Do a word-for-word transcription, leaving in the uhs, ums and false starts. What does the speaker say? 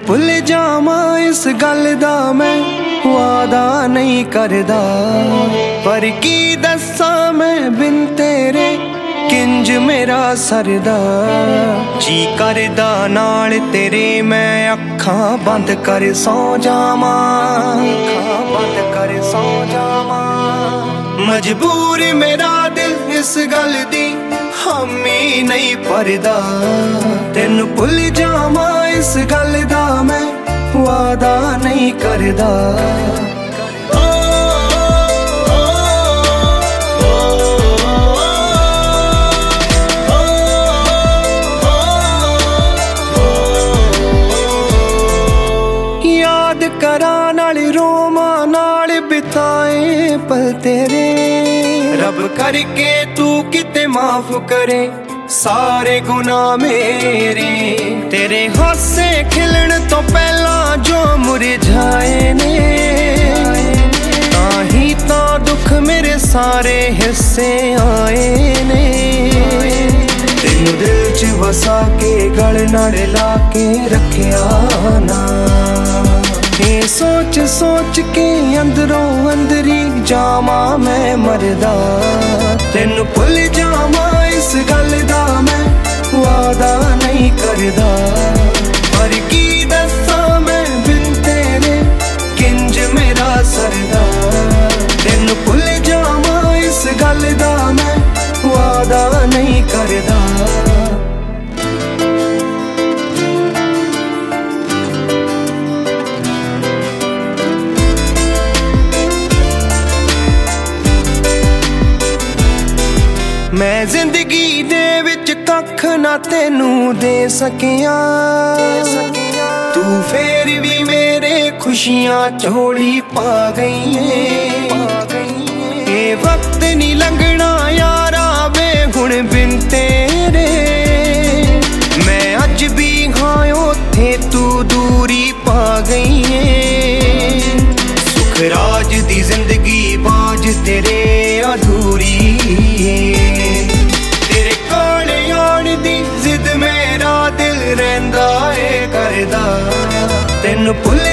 भुल जावां इस गल दा मैं वादा नहीं करदा, पर की दस्सां मैं बिन तेरे किंज मेरा सरदा। जी करदा नाल तेरे मैं अखां बंद कर सौ जावां, अखां बंद कर सौ जावां। मजबूर मेरा दिल इस गल दी हामी नहीं भरदा, तेन भुल जावां इस गल दा मैं वादा नहीं करदा। याद करा नाल रोमा नाल बिताए पल तेरे, रब करके तू किते माफ करे सारे गुनाह मेरे। तेरे हासे खिलन तो पहला जो मुरझाए ने, ताही तो दुख मेरे सारे हिस्से आए ने। तेनू दिल च वसा के गल नाल ला के रखिया ना, ये सोच सोच के अंदरों अंदरी जावा मैं मरदा। तेनू भुल जावा इस गल दा मैं वादा नहीं करदा, पर की दस्सां मैं बिन तेरे किंज मेरा सरदा। तेनू भुल जावा इस गल दा मैं वादा नहीं करदा। मैं जिंदगी दे विच कख ना तेनू दे सकिया, तू फेर भी मेरे खुशियां झोली पा गई है। ये वक्त नहीं लंघना यारा वे हुण बिन तेरे, मैं अज भी हाँ ओथे तू दूरी पा गई है। सुख राज दी जिंदगी बाज तेरे अधूरी है, तेरे कोल आउण दी जिद मेरा दिल रहिंदा है करदा। तेनू भुल